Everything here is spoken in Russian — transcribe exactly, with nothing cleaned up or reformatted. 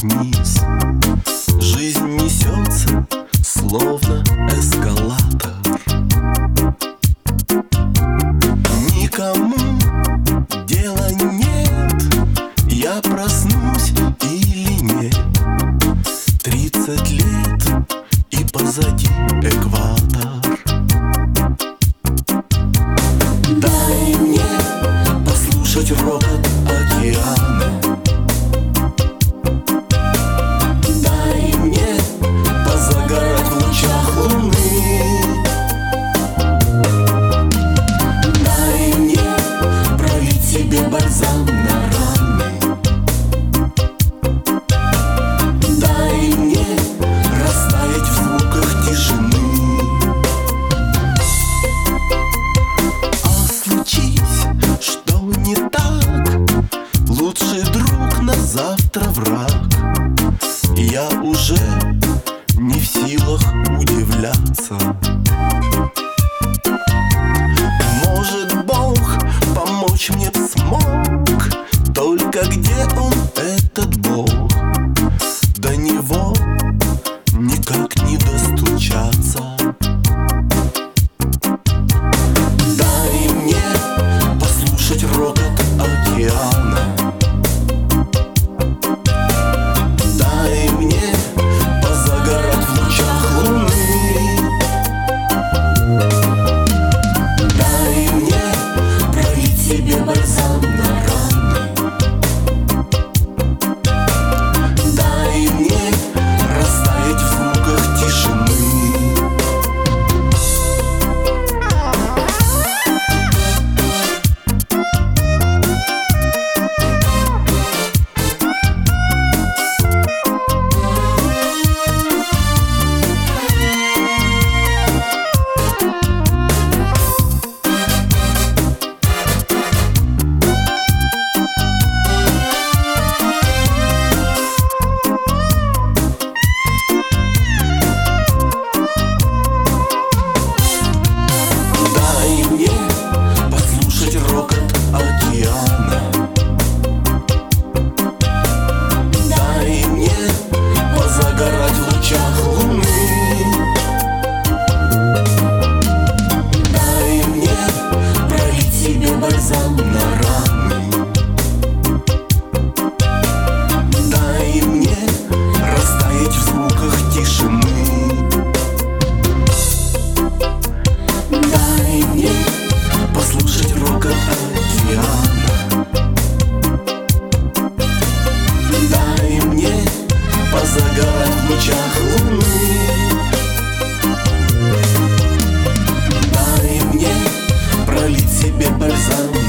вниз. Жизнь несется, словно эскалатор. Никому дела нет, я проснусь или нет. Тридцать лет и позади экватор. Дай мне послушать рокот океана. Дай мне позагорать в лучах луны. Дай мне пролить себе бальзам на раны. Дай мне растаять в звуках тишины. А случись, что не так, лучший друг на завтра враг. Я уже не в силах удивляться. Может, Бог помочь мне б смог, только где он, этот Бог? До него никак не достучаться. Дай мне послушать рокот океана. Дай мне позагорать в лучах луны. Дай мне пролить себе бальзам на раны. Дай мне растаять в звуках тишины. Дай мне послушать рокот океана. Дай мне позагорать в лучах луны. Дай мне пролить себе бальзам на раны. Дай мне растаять в звуках тишины. Дай мне послушать рокот океана. Дай мне позагорать в лучах луны. Дай мне пролить себе бальзам